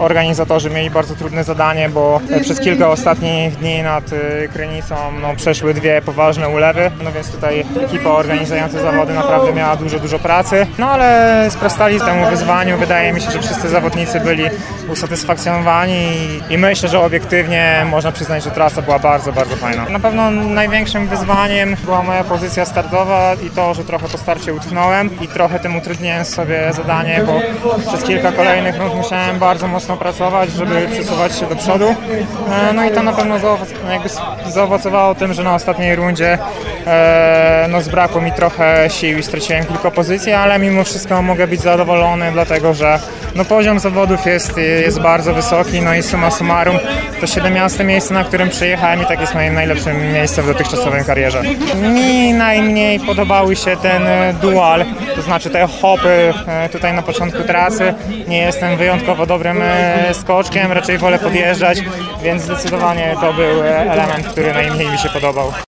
organizatorzy mieli bardzo trudne zadanie, bo przez kilka ostatnich dni nad Krynicą przeszły dwie poważne ulewy, więc tutaj ekipa organizująca zawody naprawdę miała dużo pracy, ale sprostali temu wyzwaniu. Wydaje mi się, że wszyscy zawodnicy byli usatysfakcjonowani i myślę, że obiektywnie można przyznać, że trasa była bardzo fajna. Na pewno największym wyzwaniem była moja pozycja startowa i to, że trochę po starcie utknąłem i trochę tym utrudniłem sobie zadanie, bo przez kilka kolejnych rund musiałem bardzo mocno pracować, żeby przesuwać się do przodu. I to na pewno zaowocowało tym, że na ostatniej rundzie zbrakło mi trochę sił i straciłem kilka pozycji, ale mimo wszystko mogę być zadowolony, dlatego że poziom zawodów jest bardzo wysoki, i summa summarum to 17 miejsce, na którym przyjechałem i tak jest moim najlepszym miejscem w dotychczasowej karierze. Mi najmniej podobały się ten dual, to znaczy te hopy tutaj na początku trasy. Nie jestem wyjątkowo dobrym skoczkiem, raczej wolę podjeżdżać, więc zdecydowanie to był element, który najmniej mi się podobał.